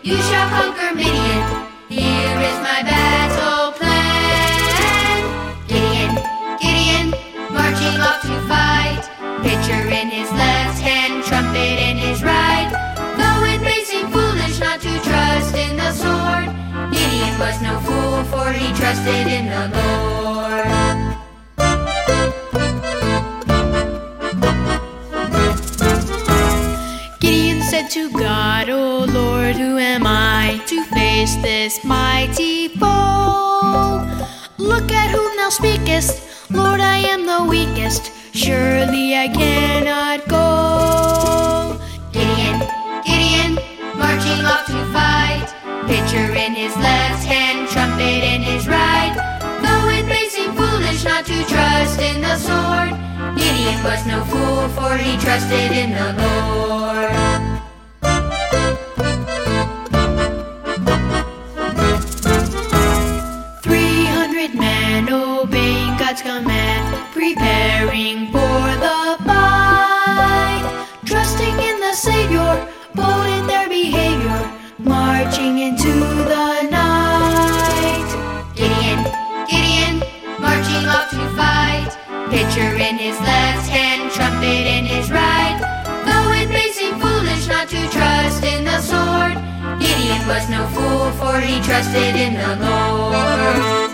You shall conquer Midian. Here is my battle plan. Gideon, Gideon, marching off to fight. Pitcher in his left hand, trumpet in his right. Though it may seem foolish not to trust in the sword, Gideon was no fool, for he trusted in the Lord. Gideon said to God, "O Lord, who am I to face this mighty foe? Look at whom thou speakest, Lord, I am the weakest. Surely I cannot go." Gideon, Gideon, marching off to fight. Pitcher in his left hand, trumpet in his right. Though it may seem foolish not to trust in the sword, Gideon was no fool, for he trusted in the Lord. 300 men obeying God's command, preparing for the fight, trusting in the Savior, bold in their behavior, marching into the night. Gideon, Gideon, marching off to fight. Pitcher in his left hand, trumpet in his right. Though it may seem foolish not to trust in the sword, Gideon was no fool, for he trusted in the Lord.